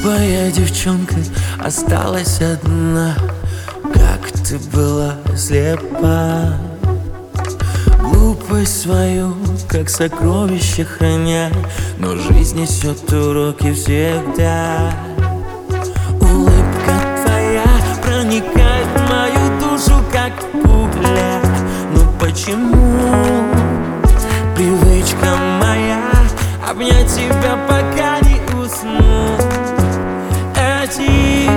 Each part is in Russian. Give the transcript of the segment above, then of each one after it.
Глупая девчонка осталась одна, как ты была слепа. Глупость свою, как сокровище храня, но жизнь несет уроки всегда. Улыбка твоя проникает в мою душу, как пуля. Но почему привычка моя обнять тебя, пока не усну? Эти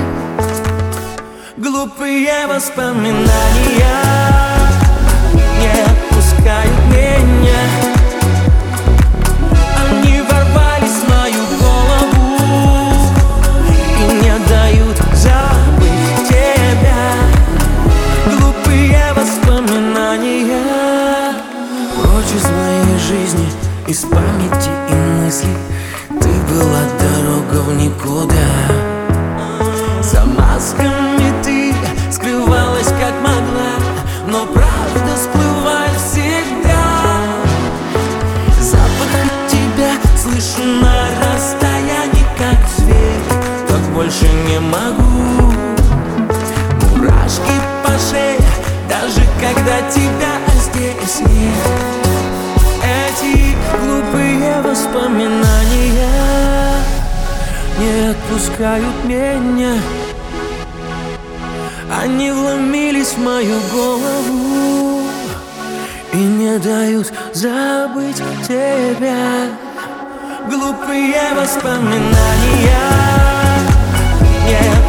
глупые воспоминания не отпускают меня. Они ворвались в мою голову и не дают забыть тебя. Глупые воспоминания прочь из моей жизни, из памяти и мыслей. Ты была дорога в никуда. За масками ты скрывалась как могла, но правда всплывает всегда. Запах тебя слышу на расстоянии, как зверь. Так больше не могу. Мурашки по шее, даже когда тебя здесь нет. Эти глупые воспоминания не отпускают меня. Они вломились в мою голову и не дают забыть тебя. Глупые воспоминания не